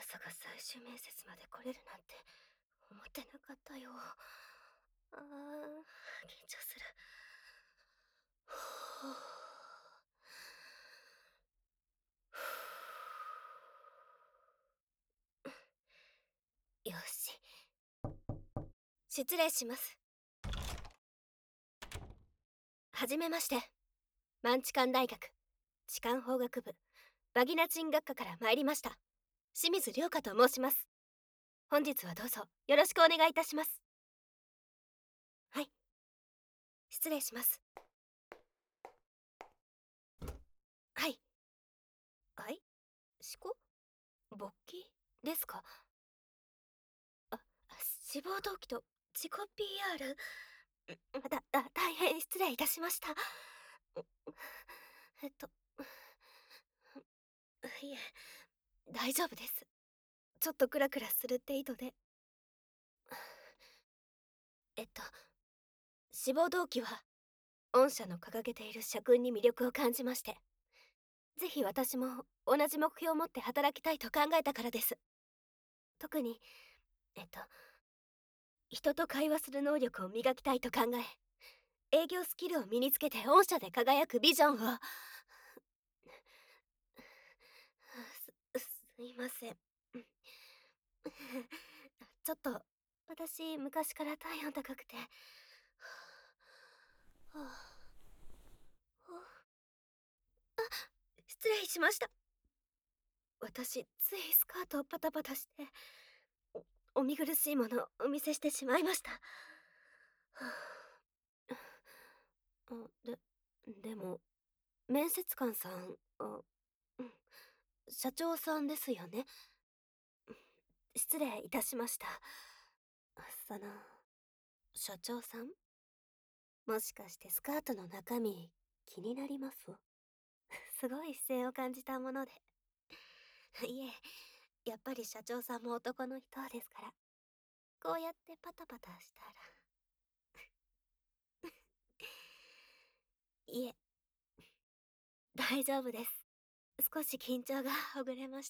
さか最終面接まで来れるなんて思ってなかったよ。緊張する。よし。失礼します。はじめまして。マンチカン大学痴漢法学部バギナチン学科から参りました清水涼香と申します。本日はどうぞよろしくお願いいたします。はい、失礼します。はい。思考勃起ですか？あ、志望動機と自己 PR。 大変失礼いたしました。えっといえ、大丈夫です。ちょっとクラクラする程度で。えっと志望動機は御社の掲げている社訓に魅力を感じまして、ぜひ私も同じ目標を持って働きたいと考えたからです。特にえっと人と会話する能力を磨きたいと考え、営業スキルを身につけて御社で輝くビジョンを。すいません。ちょっと私昔から体温高くて。失礼しました。私ついスカートをパタパタしてお見苦しいものをお見せしてしまいました。でも面接官さん、社長さんですよね。失礼いたしました。その社長さん、もしかしてスカートの中身気になります？すごい視線を感じたもので。いえ、やっぱり社長さんも男の人ですから、こうやってパタパタしたら。いえ、大丈夫です。少し緊張がほぐれました。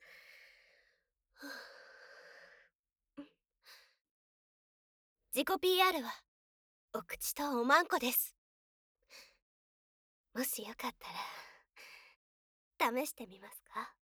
自己 PR はお口とおまんこです。もしよかったら試してみますか？